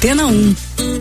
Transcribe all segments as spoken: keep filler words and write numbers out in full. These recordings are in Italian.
Antena um.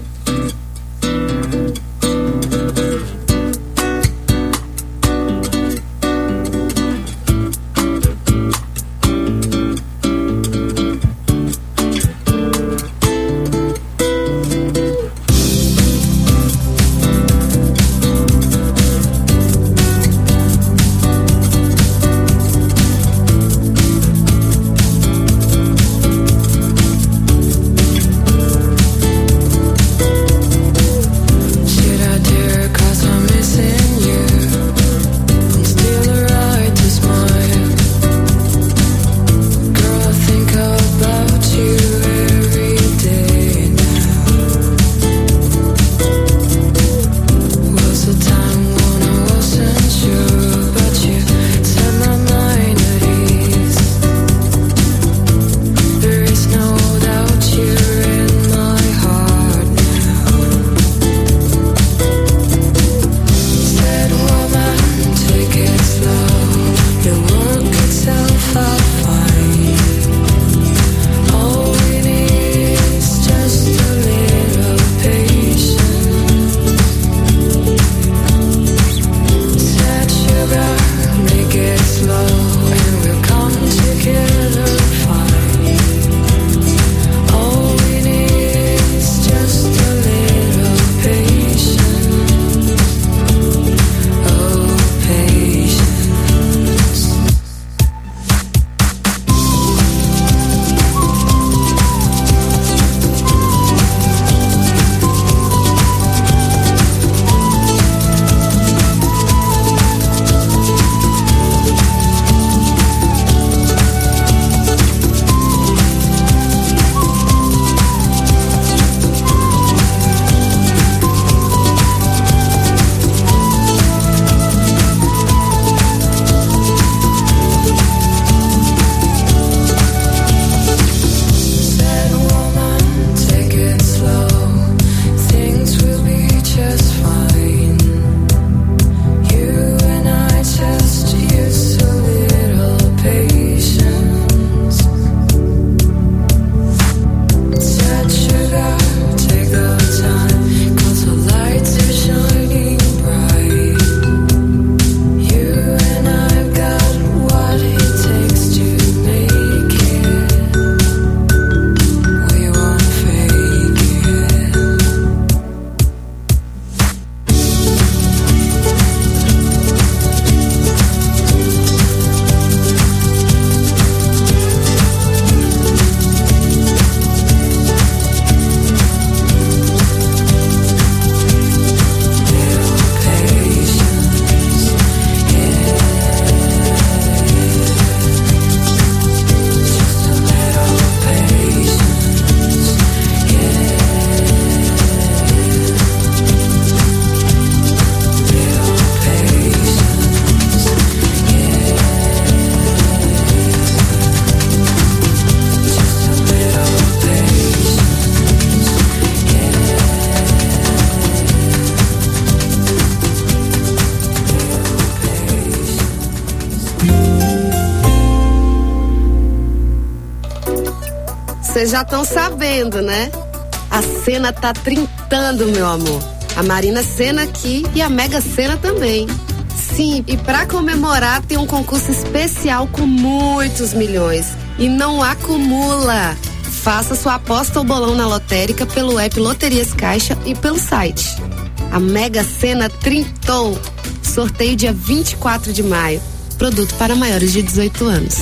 Vocês já estão sabendo, né? A Sena tá trintando, meu amor. A Marina Sena aqui e a Mega Sena também. Sim, e pra comemorar tem um concurso especial com muitos milhões. E não acumula. Faça sua aposta ou bolão na lotérica pelo app Loterias Caixa e pelo site. A Mega Sena trintou. Sorteio dia vinte e quatro de maio. Produto para maiores de dezoito anos.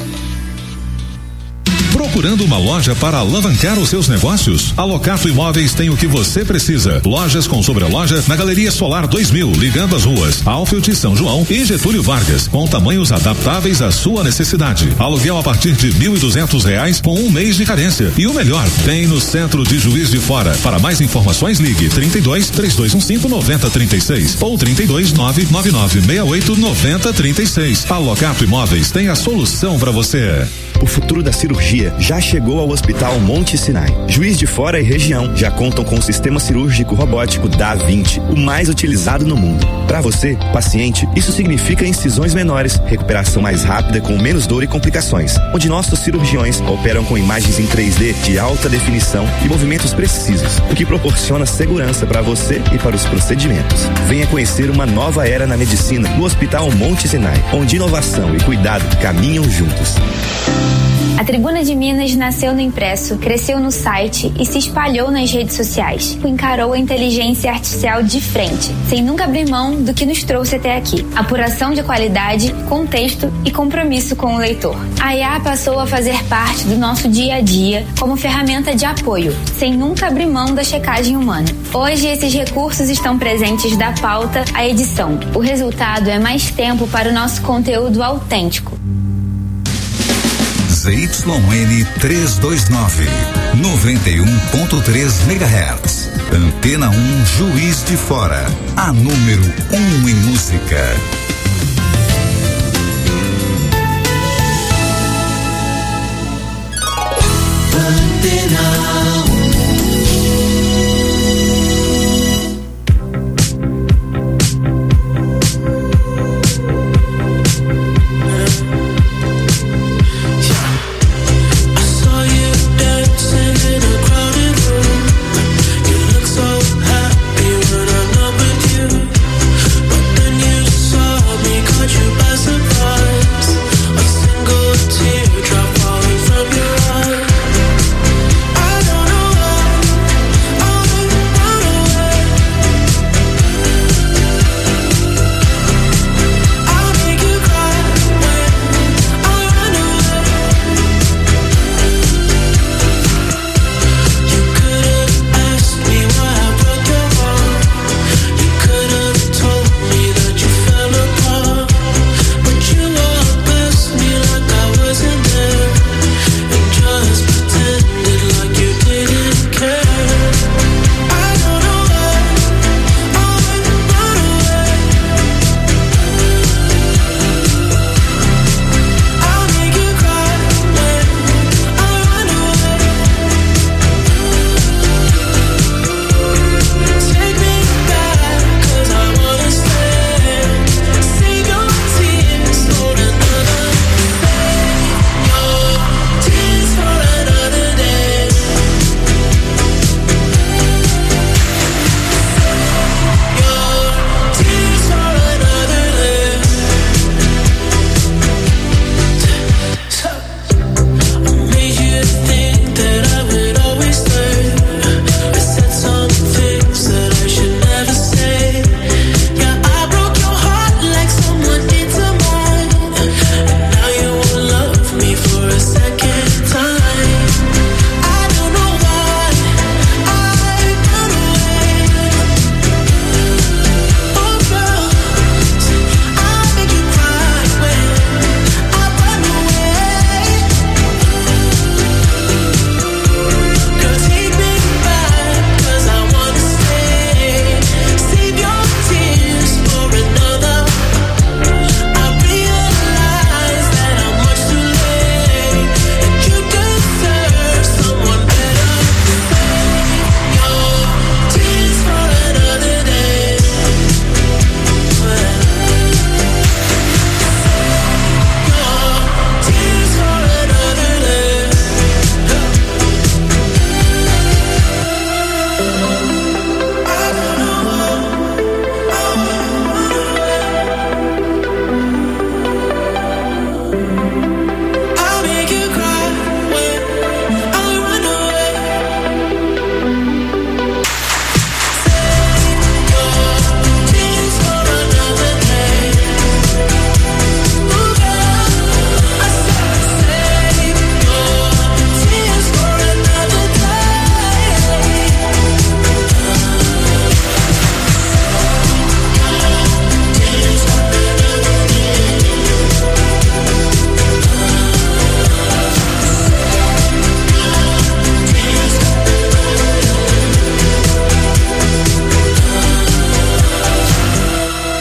Procurando uma loja para alavancar os seus negócios? A Locato Imóveis tem o que você precisa. Lojas com sobreloja na Galeria Solar dois mil, ligando as ruas Alfield, São João e Getúlio Vargas, com tamanhos adaptáveis à sua necessidade. Aluguel a partir de mil e duzentos reais com um mês de carência. E o melhor, tem no centro de Juiz de Fora. Para mais informações, ligue trinta e dois, três dois um cinco, nove zero três seis ou trinta e dois, nove nove nove seis oito, nove zero três seis. A Locato Imóveis tem a solução para você. O futuro da cirurgia cirurgia já chegou ao Hospital Monte Sinai. Juiz de Fora e região já contam com o sistema cirúrgico robótico Da Vinci, o mais utilizado no mundo. Para você, paciente, isso significa incisões menores, recuperação mais rápida com menos dor e complicações, onde nossos cirurgiões operam com imagens em três D de alta definição e movimentos precisos, o que proporciona segurança para você e para os procedimentos. Venha conhecer uma nova era na medicina no Hospital Monte Sinai, onde inovação e cuidado caminham juntos. A Tribuna de Minas nasceu no impresso, cresceu no site e se espalhou nas redes sociais. Encarou a inteligência artificial de frente, sem nunca abrir mão do que nos trouxe até aqui. Apuração de qualidade, contexto e compromisso com o leitor. A I A passou a fazer parte do nosso dia a dia como ferramenta de apoio, sem nunca abrir mão da checagem humana. Hoje, esses recursos estão presentes da pauta à edição. O resultado é mais tempo para o nosso conteúdo autêntico. Z Y N trezentos e vinte e nove, noventa e um ponto três megahertz. Antena um Juiz de Fora, a número um em música. Antena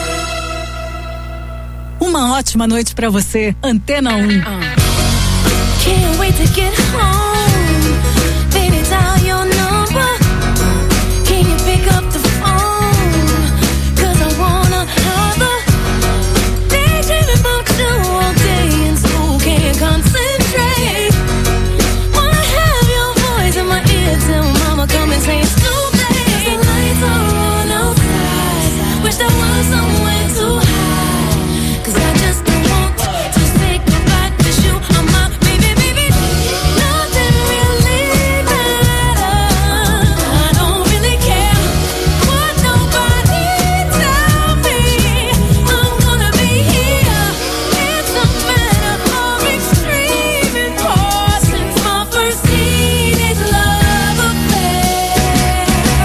Ótima noite pra você, Antena um. Can't wait to get home. Baby, dial your number. Can you pick up the phone? Cause I wanna have a daydreaming about you all day in school. Can't concentrate. Wanna have your voice in my ear till mama come and say it's too late. The lights are on outside. Wish there was somewhere to hide. Cause I just don't want to say goodbye. Cause you are my baby, baby. Nothing really matters. I don't really care what nobody tell me. I'm gonna be here. It's a matter of extreme importance. My first teenage love affair.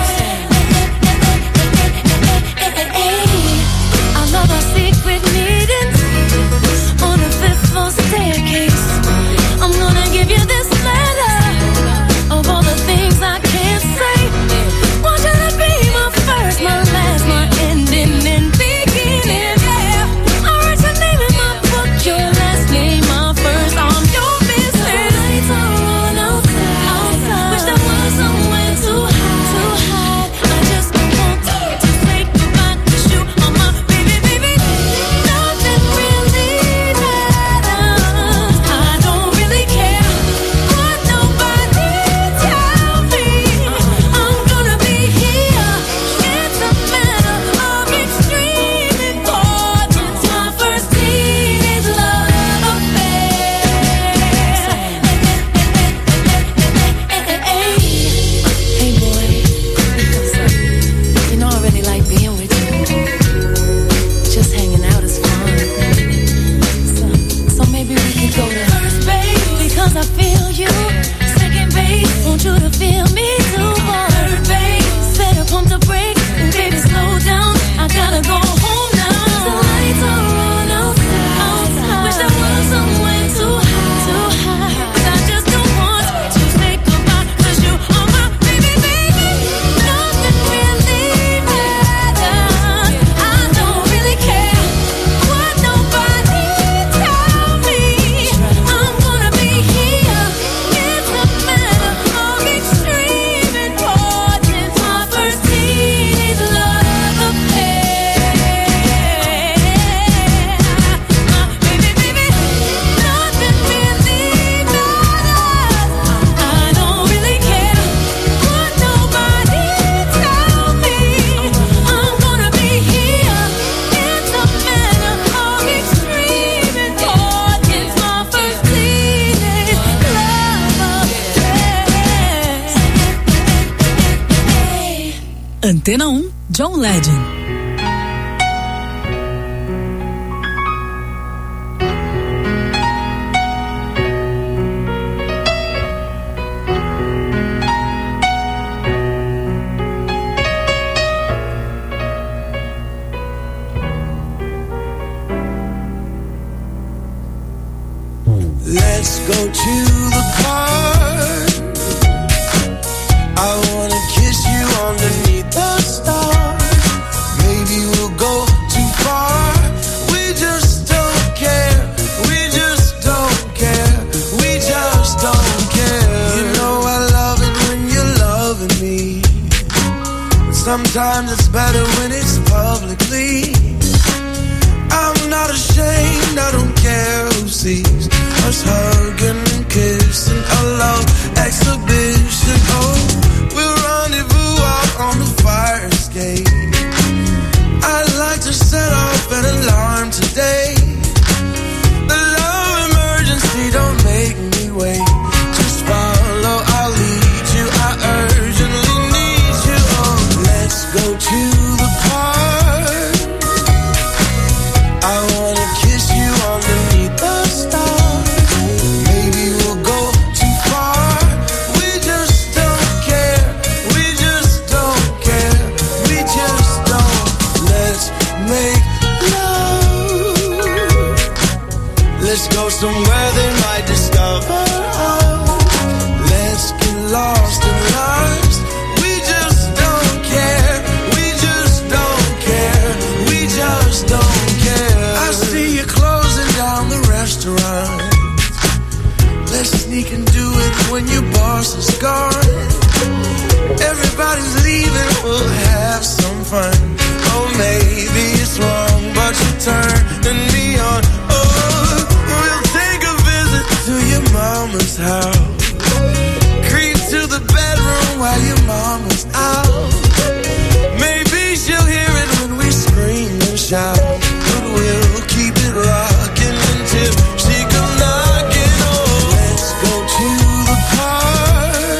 I love our secret meetings on the fifth floor staircase. I'm gonna give you this letter of all the things I can't say. Want you to be my first, my last, my ending and beginning. Yeah, I write your name in my book, your last name, my first. I'm your business. Lights are on outside. Wish there was somewhere to hide. I just don't want to say goodbye. Cause you are my baby, baby. Nothing really matters. I don't really care what nobody tell me. I'm gonna be here. It's a matter of extreme importance. My first teenage love affair. Hey boy, you know I really like being with you. Just hanging out is fun. So, so maybe we could go to first base because I feel you. Second base, want you to feel me too. Third base, better pump the brakes. Baby, slow down. I gotta go home now. The lights are on outside. Wish there was somewhere to hide. Cause I just don't want to say goodbye. Cause you are my baby, baby. Nothing really matters. I don't really care what nobody tell me. I'm gonna be here. It's a matter of extreme importance. My first teenage love affair. My baby, baby. Nothing really matters. I don't really care what nobody tell me. I'm gonna be here. It's a matter of extreme importance. My first teenage love affair. Antena um, John Legend. Let's go to the park. I wanna kiss you underneath the stars. Maybe we'll go too far. We just don't care. We just don't care. We just don't care. You know I love it when you're loving me. But sometimes it's better when it's publicly. I'm not ashamed, I don't care who sees us hugging and kissing, a love exhibition. Oh, we'll rendezvous out on the fire escape. I'd like to set off an alarm today. The love emergency, don't make me wait. Just follow, I'll lead you. I urgently need you. Oh, let's go to the park. I wanna kiss you underneath the stars. Maybe we'll go too far. We just house is gone. Everybody's leaving, we'll have some fun. Oh, maybe it's wrong, but you're turning me on. Oh, we'll take a visit to your mama's house. Creep to the bedroom while your mama's out. Maybe she'll hear it when we scream and shout. But we'll keep it rocking until she comes knocking. Oh, let's go to the park.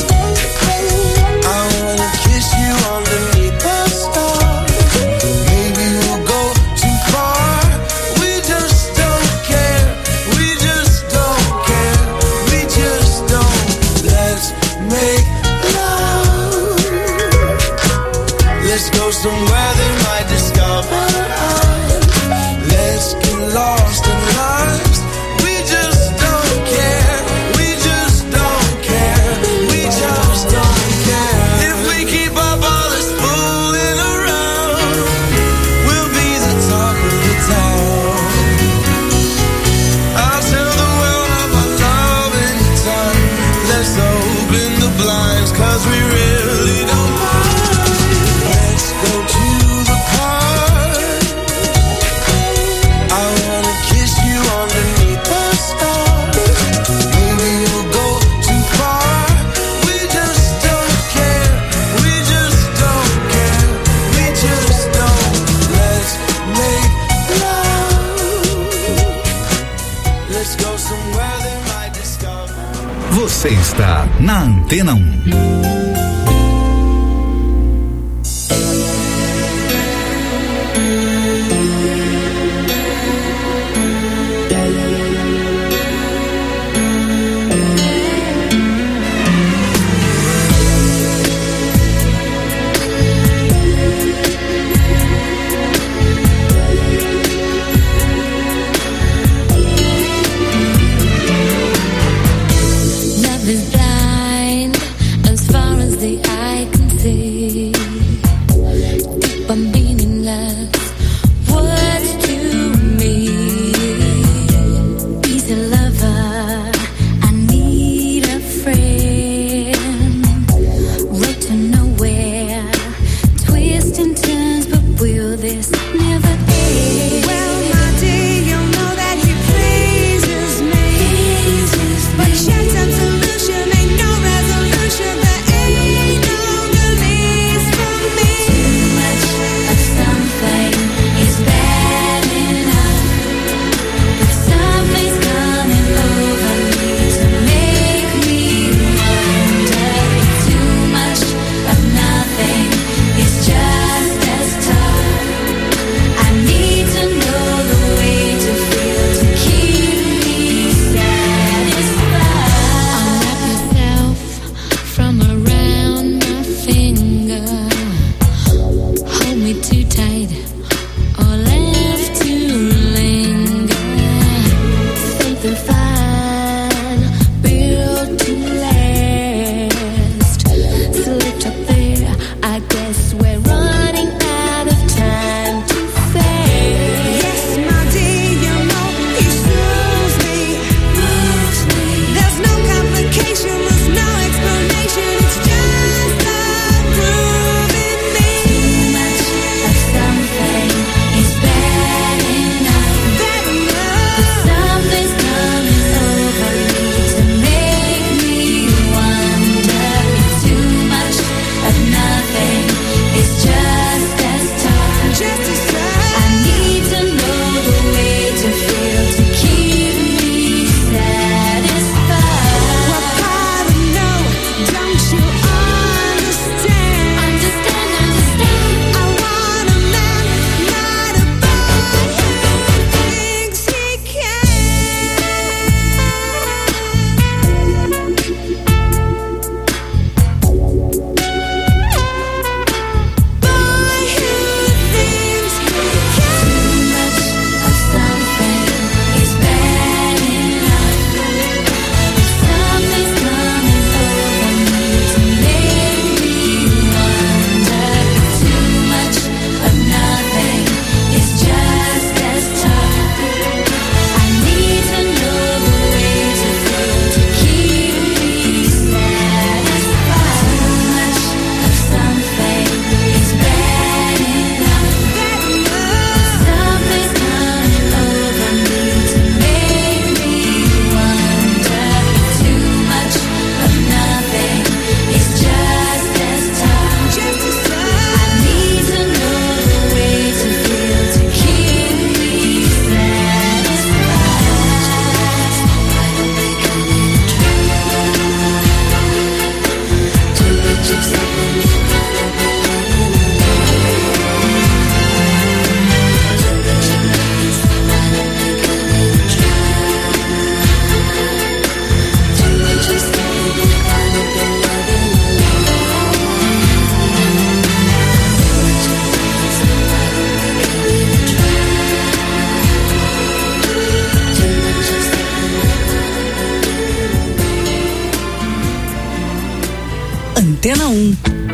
I wanna kiss you underneath the stars. Maybe we'll go too far. We just don't care. We just don't care. We just don't. Let's make love. Let's go somewhere they might discover us. Let's get lost in lives. We just don't care. We just don't care. We just don't care. If we keep up all this fooling around, we'll be the talk of the town. I'll tell the world of our love anytime. Let's open the blinds, cause we really don't mind. Let's go to the park. I wanna kiss you underneath the stars. Maybe you'll go too far. We just don't care. We just don't care. We just don't. Let's make love. Let's go somewhere they might discover. Você está na Antena um. Love is blind as far as Antena um.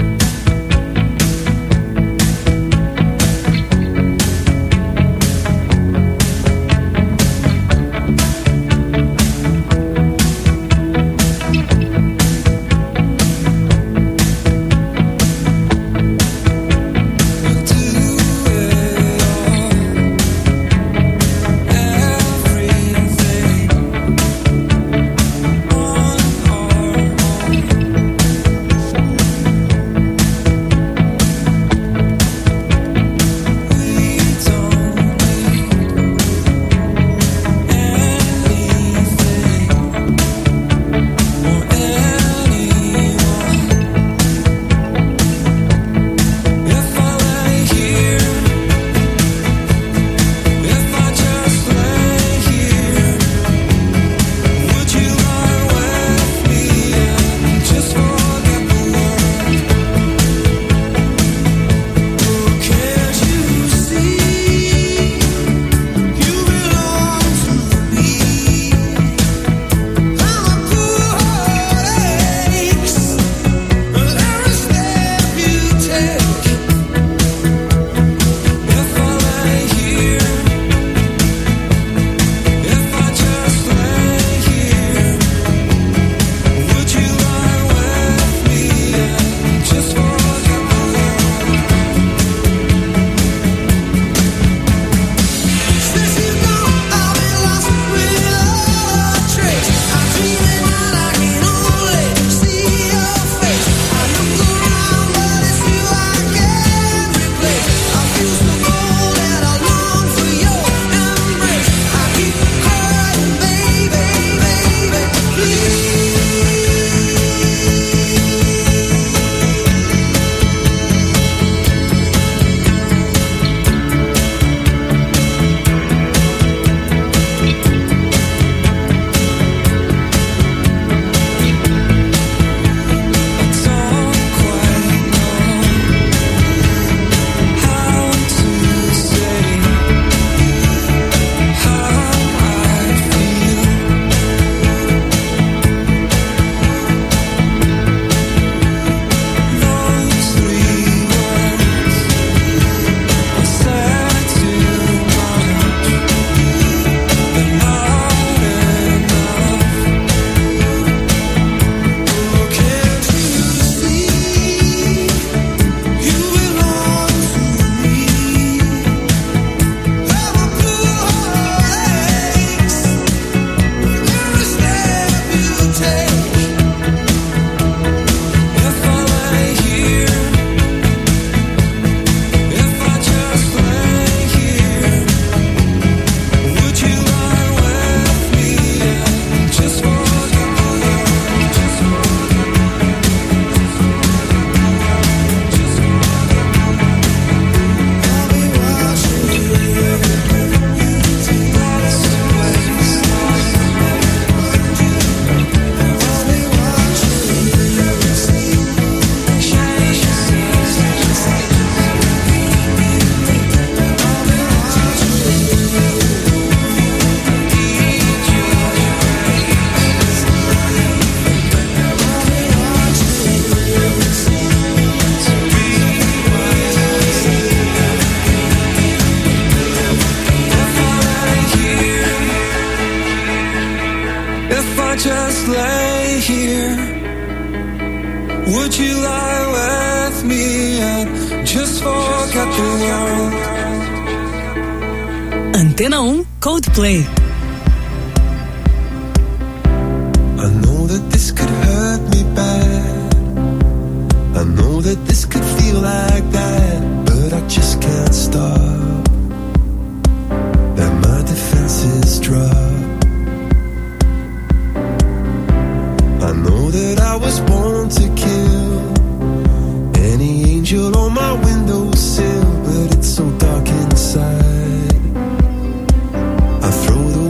just lay here? Would you lie with me and just forget the world? Antena um, Coldplay. I know that this could hurt me bad. I know that this could feel like that, but I just can't stop. And my defenses drop. I know that I was born to kill any angel on my windowsill, but it's so dark inside. I throw the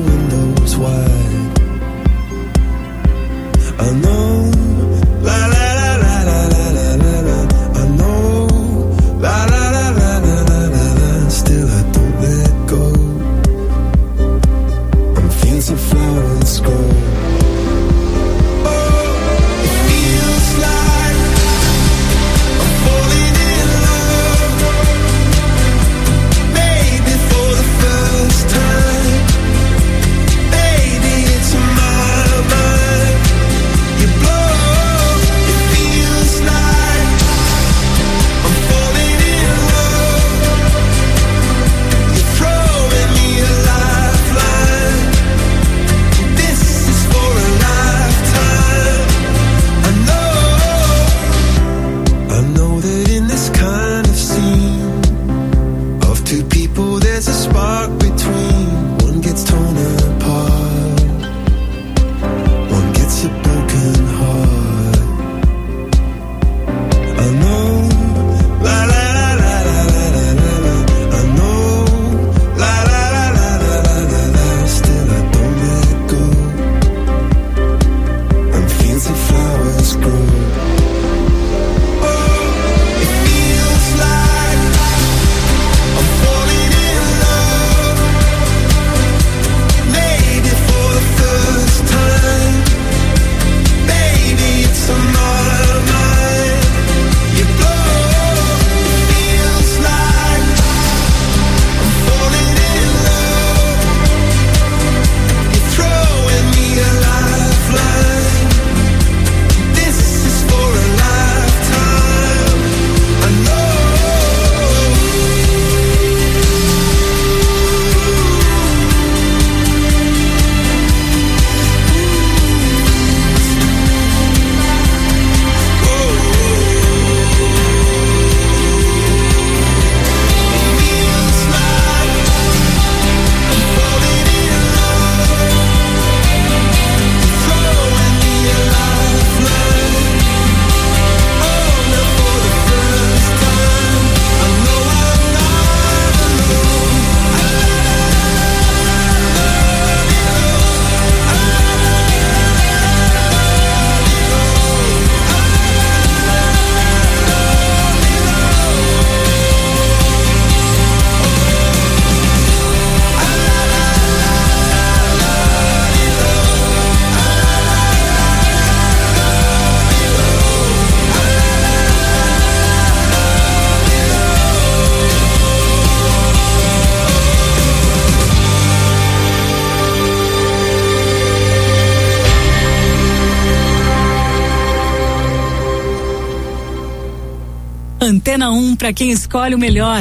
Antena um para quem escolhe o melhor.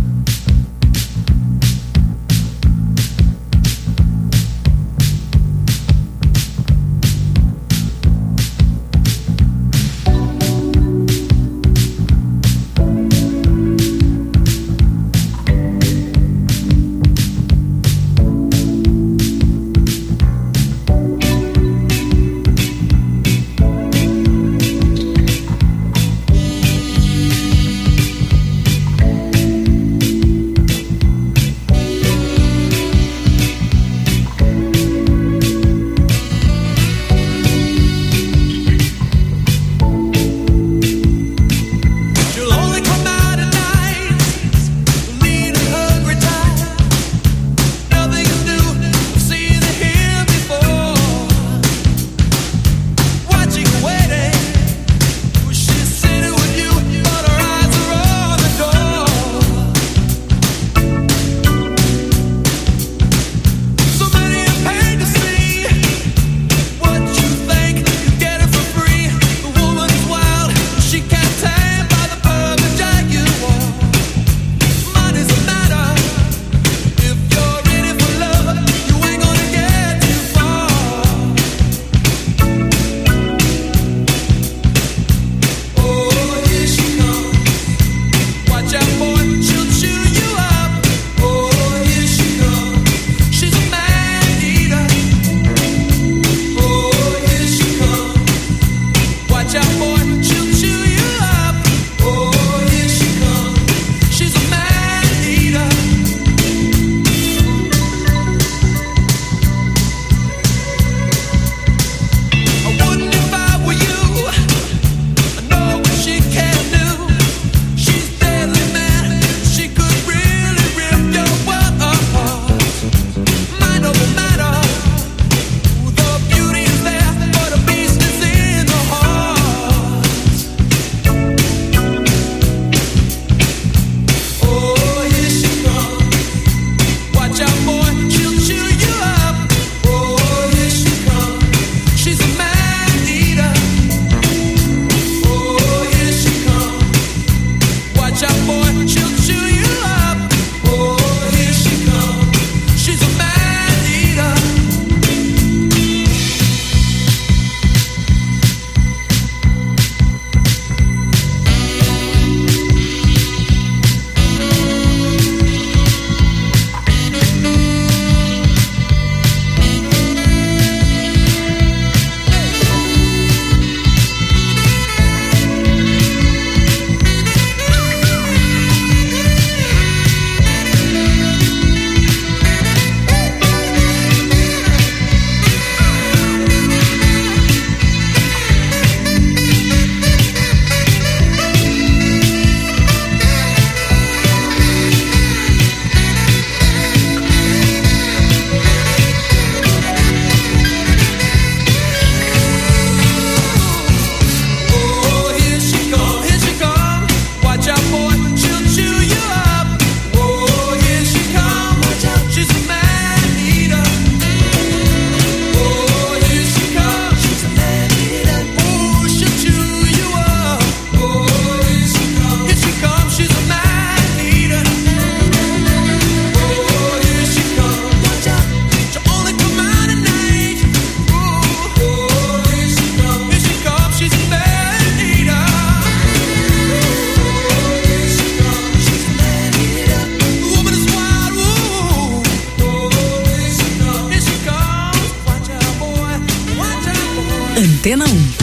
Antena um.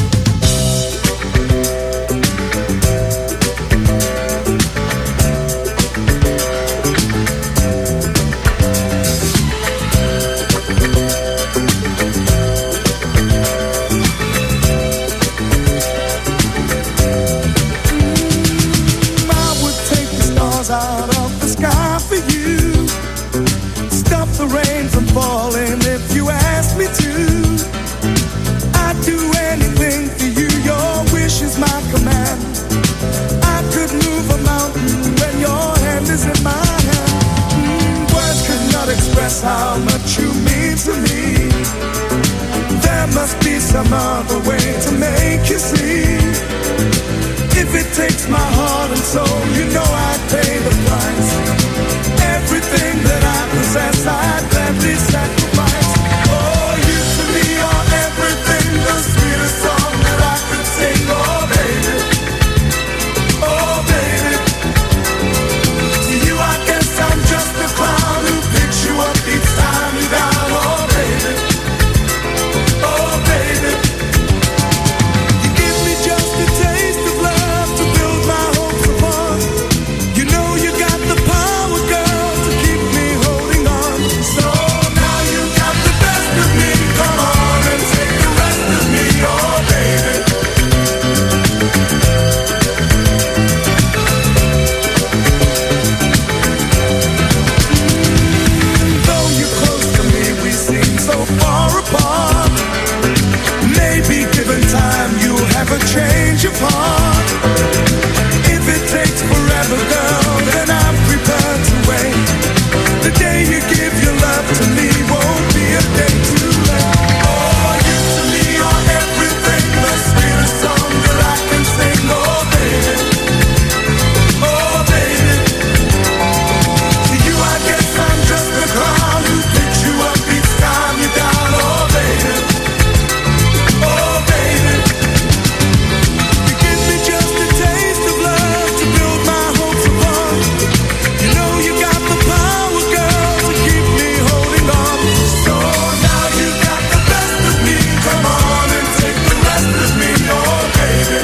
Out of the sky for you, stop the rain from falling if you ask me to. I'd do anything beats my heart and soul. You know I'd pay the price. Everything that I possess, I'd gladly sacrifice. Oh, you to me are everything, the sweetest song that I could sing. Oh, baby, oh, baby. To you I guess I'm just a clown who picks you up each time you're down. Oh, baby, oh, baby. You give me just a taste of love to build my hopes upon. You know you got the power, girl, to keep me holding on. So now you got the best of me. Come on and take the rest of me, oh baby. Though you're close to me, we seem so far apart. Maybe given time, you'll have a change of heart. If it takes forever, girl, then I'm prepared to wait. The day you give your love to me won't be a day too late. Oh, you to me are everything, the sweetest song that I can sing. Oh, baby, oh, baby. To you I guess I'm just a clown who picks you up each time you're down. Oh, baby, oh, baby. You give me just a taste of love to build my hopes upon. You know you got the power, girl, to keep me holding on. So now you got the best of me. Come on and take the rest of me, oh baby.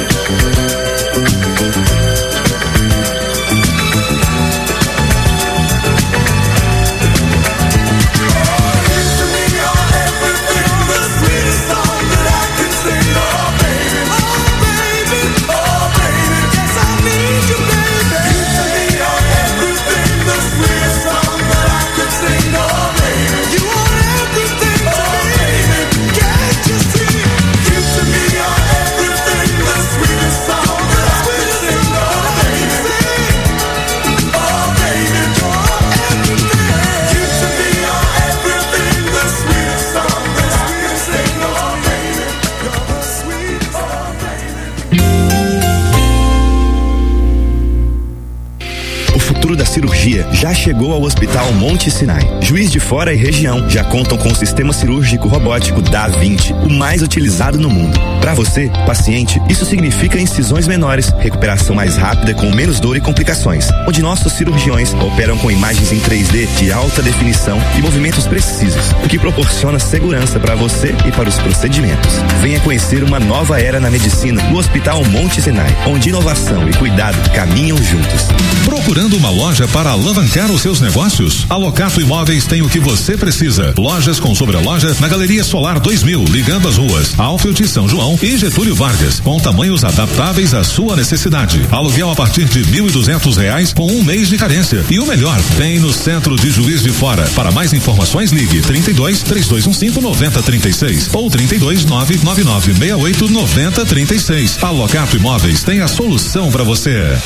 O futuro da cirurgia já chegou ao Hospital Monte Sinai. Juiz de Fora e região já contam com o sistema cirúrgico robótico Da Vinci, o mais utilizado no mundo. Para você, paciente, isso significa incisões menores, recuperação mais rápida com menos dor e complicações, onde nossos cirurgiões operam com imagens em três D de alta definição e movimentos precisos, o que proporciona segurança para você e para os procedimentos. Venha conhecer uma nova era na medicina no Hospital Monte Sinai, onde inovação e cuidado caminham juntos. Procurando uma loja para alavancar os seus negócios? A Locato Imóveis tem o que você precisa. Lojas com sobreloja na Galeria Solar dois mil, ligando as ruas Alfield e São João e Getúlio Vargas, com tamanhos adaptáveis à sua necessidade. Aluguel a partir de mil e duzentos reais com um mês de carência. E o melhor, tem no centro de Juiz de Fora. Para mais informações, ligue trinta e dois, três dois um cinco, nove zero três seis ou trinta e dois, nove nove nove seis oito, nove zero três seis. A Locato Imóveis tem a solução para você.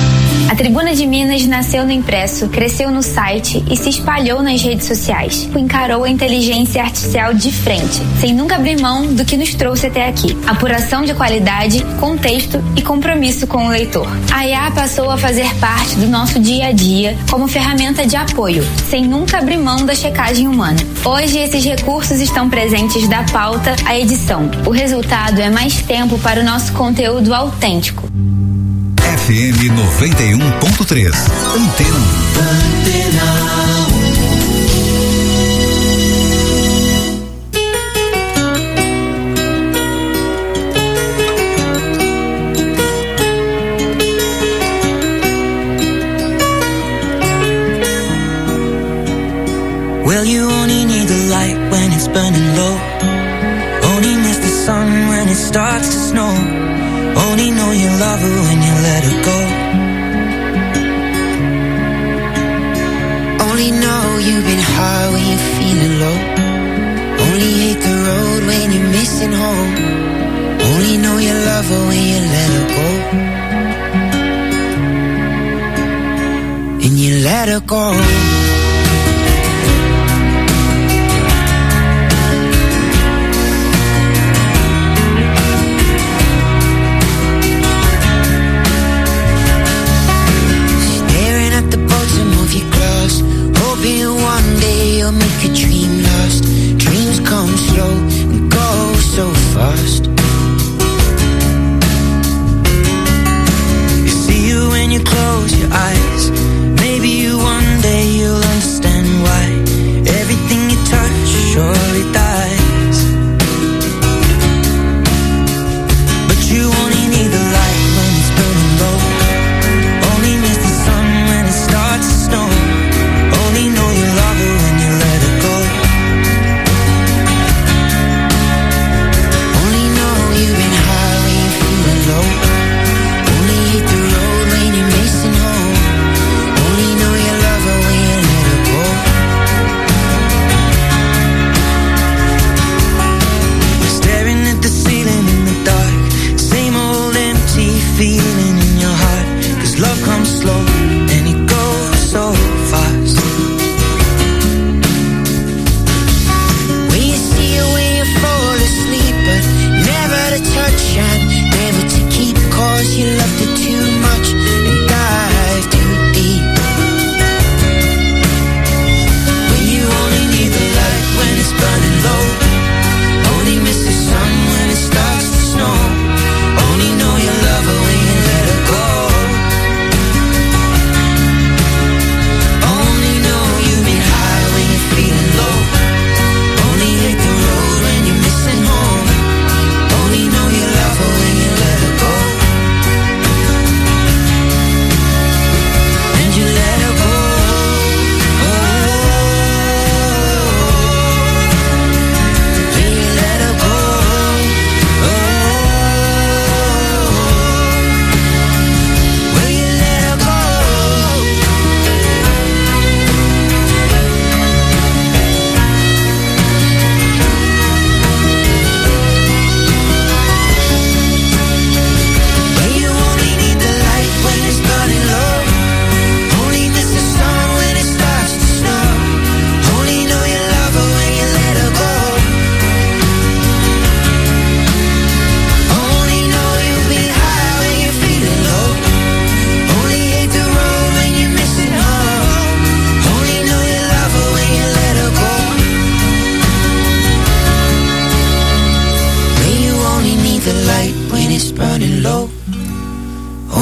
A Tribuna de Minas nasceu no impresso, cresceu no site e se espalhou nas redes sociais. Encarou a inteligência artificial de frente, sem nunca abrir mão do que nos trouxe até aqui. Apuração de qualidade, contexto e compromisso com o leitor. A I A passou a fazer parte do nosso dia a dia como ferramenta de apoio, sem nunca abrir mão da checagem humana. Hoje, esses recursos estão presentes da pauta à edição. O resultado é mais tempo para o nosso conteúdo autêntico. F M noventa e um ponto três. Antena Well, you only need the light when it's burning low. Only miss the sun when it starts to snow. Only know you love her when you let her go. Only know you've been high when you're feeling low. Only hate the road when you're missing home. Only know you love her when you let her go. And you let her go.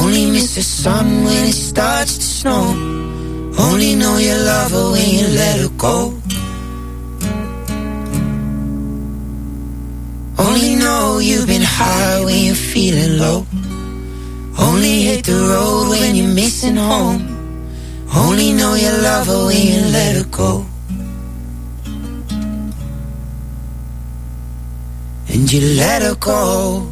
Only miss the sun when it starts to snow. Only know you love her when you let her go. Only know you've been high when you're feeling low. Only hit the road when you're missing home. Only know you love her when you let her go. And you let her go.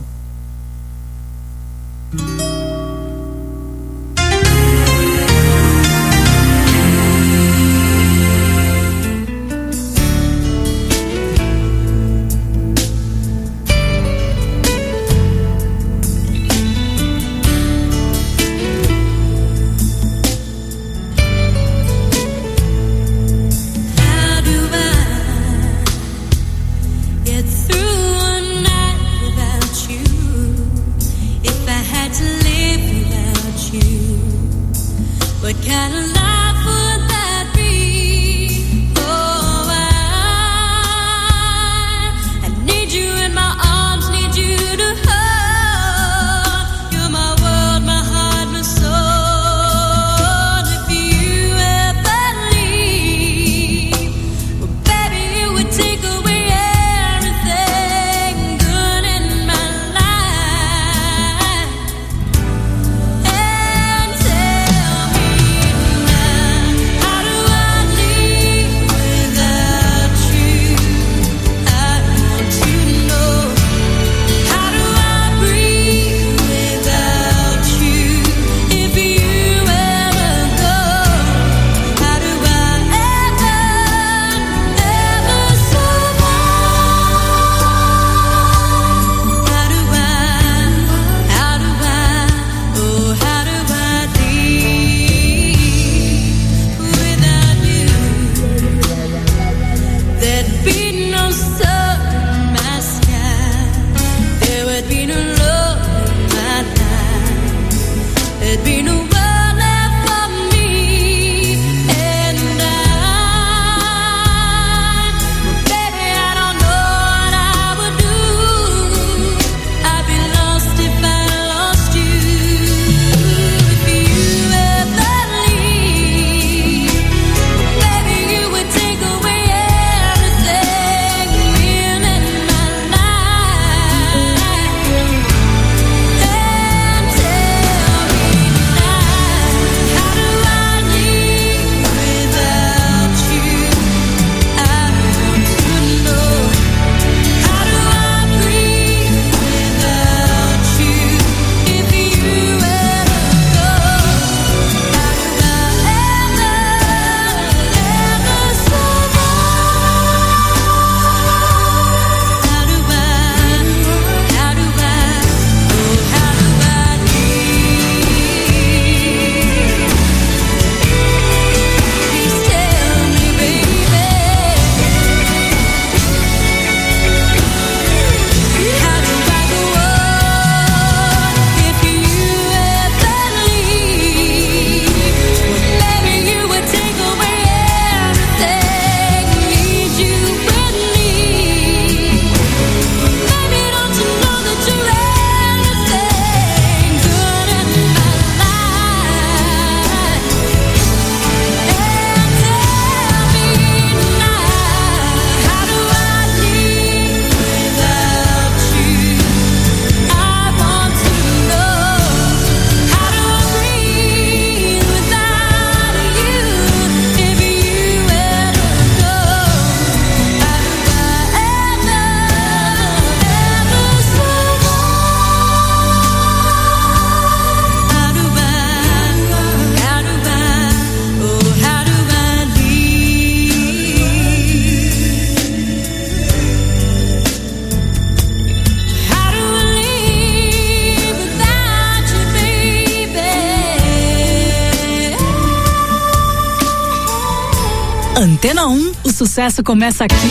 Antena um, o sucesso começa aqui.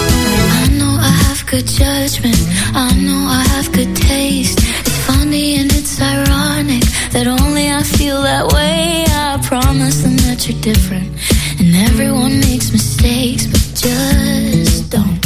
Good judgment, I know I have good taste. It's funny and that only I feel that way. I promise them that you're different, and everyone makes mistakes, but just don't.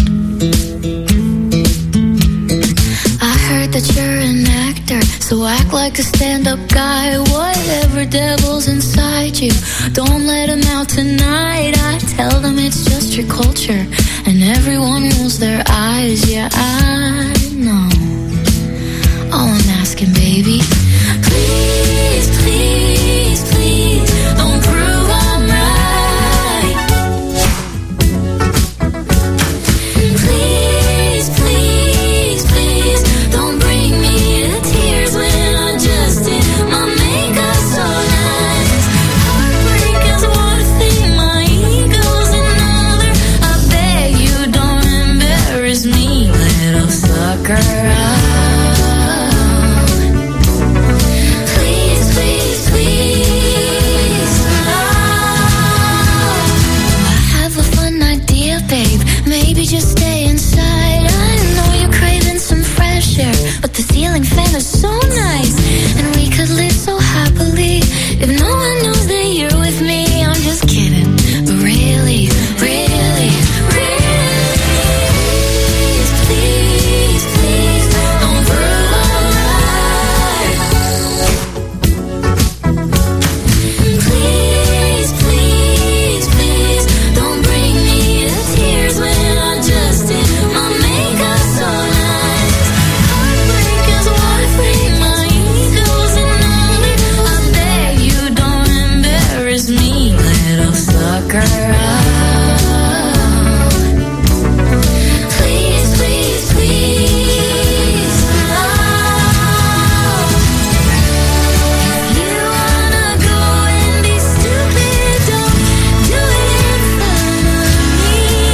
I heard that you're an actor, so act like a stand-up guy. Whatever devil's inside you, don't let him out tonight. I tell them it's just your culture, and everyone rolls their eyes. Yeah, I know. All I'm asking, baby, please, please, please, don't prove I'm right. Please, please, please, don't bring me to tears when I just did my makeup so nice. Heartbreak is one thing, my ego's another. I beg you, don't embarrass me, little sucker. Just stay inside. I know you're craving some fresh air, but the ceiling fan is so nice, and we could live so happily if no one knows that you're with me. I'm just kidding, but really, really, really, please, please, please, don't prove I'm right. Please, please, please, don't bring me to tears when just did my makeup so nice. Heartbreak is one thing, my ego's another. I beg you, don't embarrass me, little sucker. Please, please, please, oh. If you wanna go and be stupid, don't do it in front of me.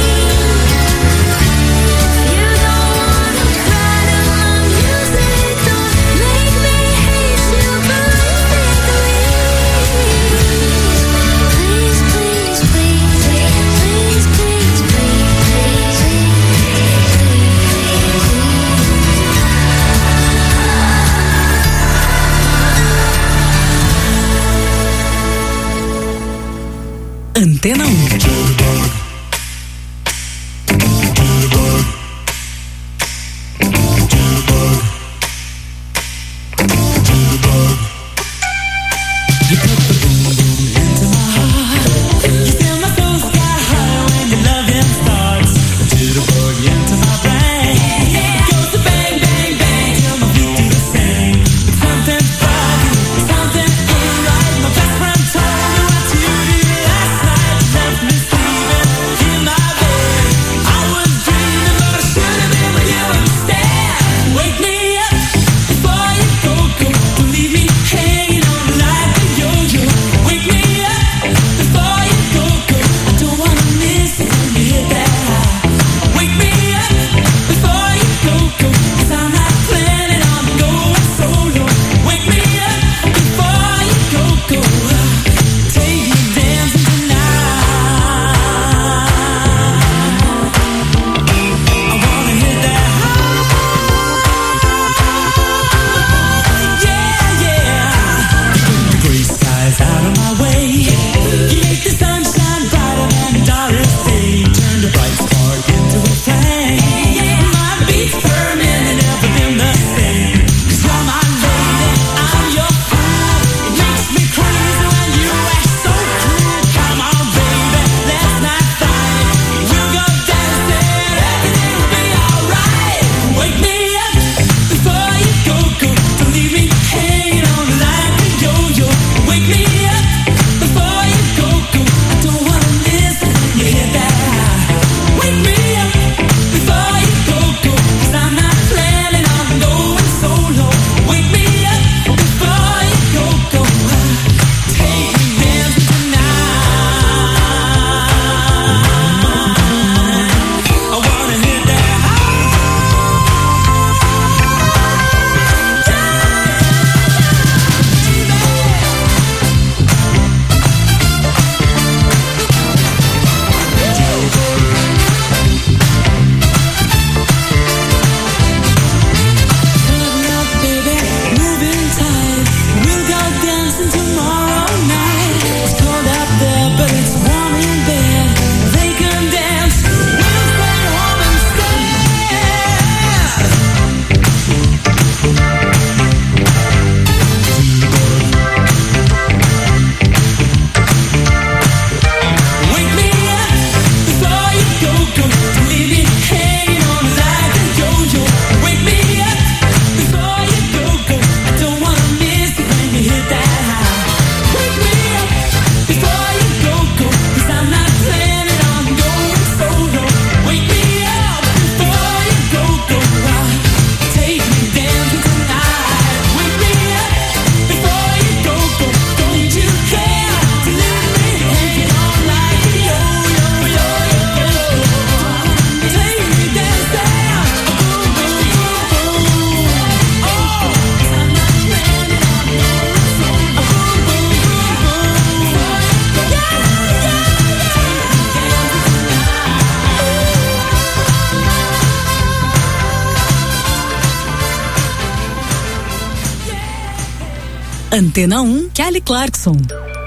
You don't wanna cry to my music, don't make me hate you perfectly. Please, please, please, please, please, please, Antena um. Something ain't right. My best friend told me what you did last night. Left me Antena um, Kelly Clarkson.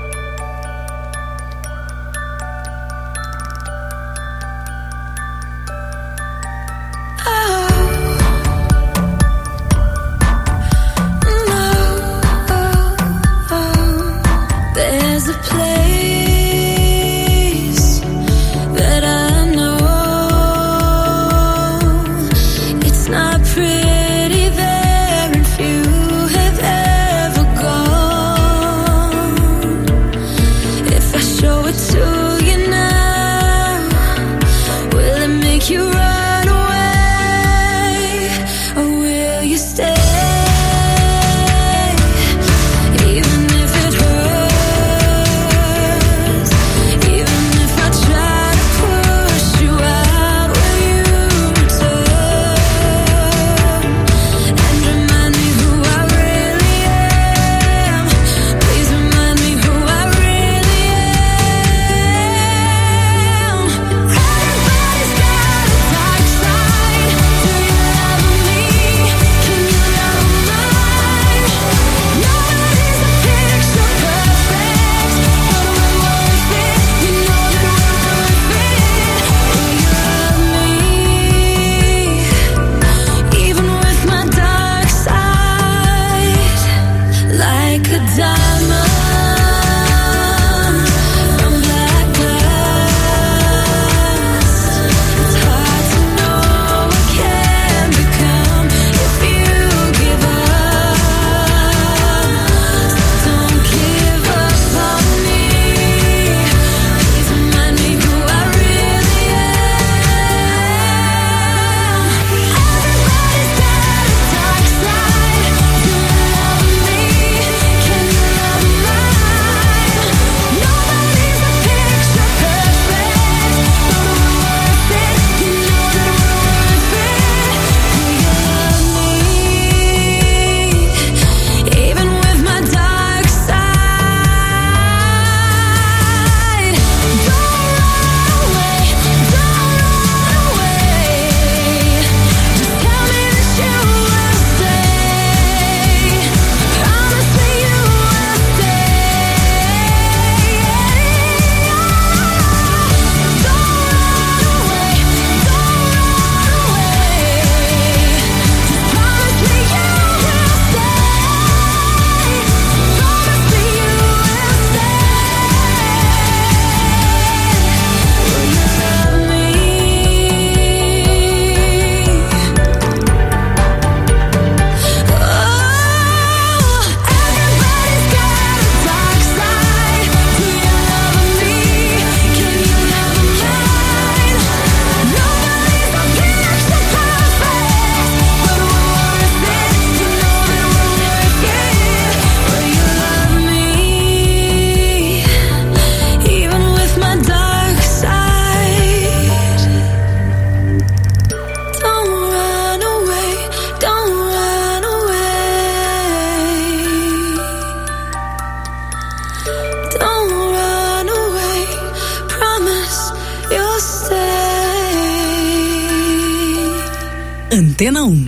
Antena um.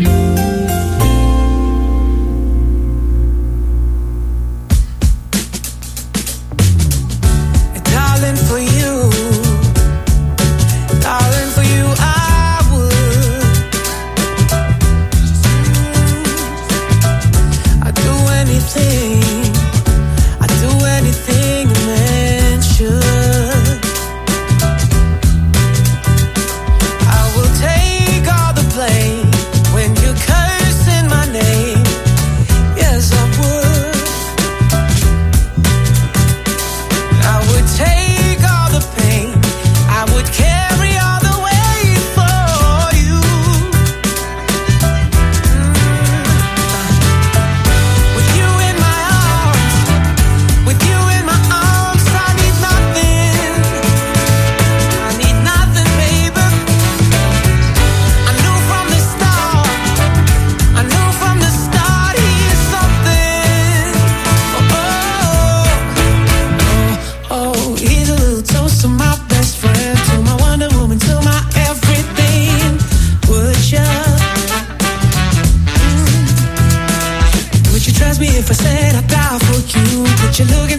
When you cut that I die for you, but you're looking